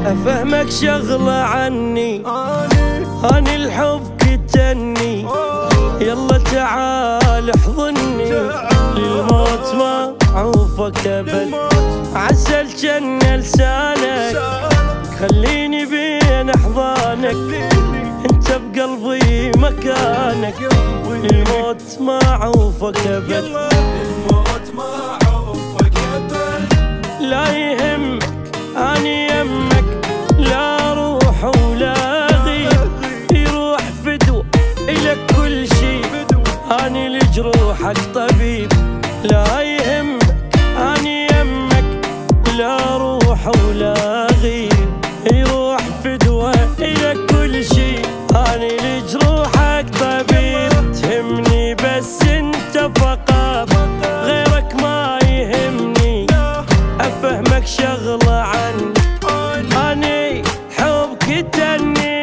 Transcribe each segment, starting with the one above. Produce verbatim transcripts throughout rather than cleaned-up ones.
افهمك شغلة عني، اني الحب كتني، يلا تعال احضني، للموت ما عوفك ابد، عسل جن لسانك، خليني بين احضانك، انت بقلبي مكانك، للموت ما عوفك ابد، للموت ما عوفك ابد، لا يهمك اني يمك، لا روح ولا غيب، يروح فدوى الك كل شي، اني لجروحك طبيب، لا يهمك اني يمك، لا روح ولا غيب، يروح فدوى الك كل شي، اني لجروحك طبيب، تهمني بس انت فقط، غيرك ما يهمني، افهمك شغلة عني، اني حبك تني.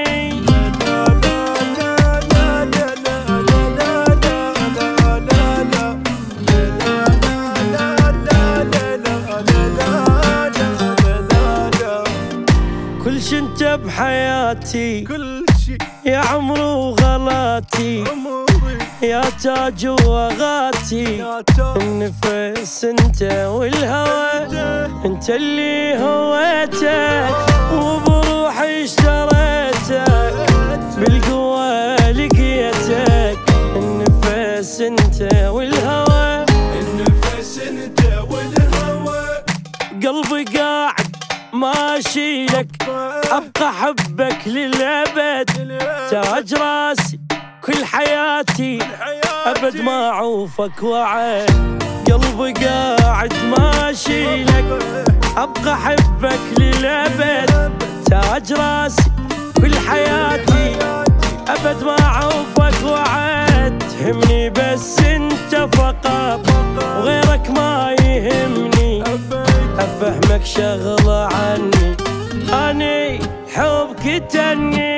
كل شي انت بحياتي، كل شي يا عمري وغلاتي، عمري يا تاج وغاتي، يا تاج، النفس انت والهوى، انت اللي هويتك، وبروحي اشتريتك، بالقوة لقيتك، النفس انت والهوى، النفس انت والهوى، قلبي قاعد ما اشيلك، ابقى احبك للابد، تاج راسي كل حياتي، ابد ما اعوفك وعد، قلبي قاعد ما اشيلك، ابقى احبك للابد، تاج راسي كل حياتي، ابد ما اعوفك وعد، تهمني بس انت فقط، وغيرك ما يهمني، افهمك شغلة عني، اني حبك تني.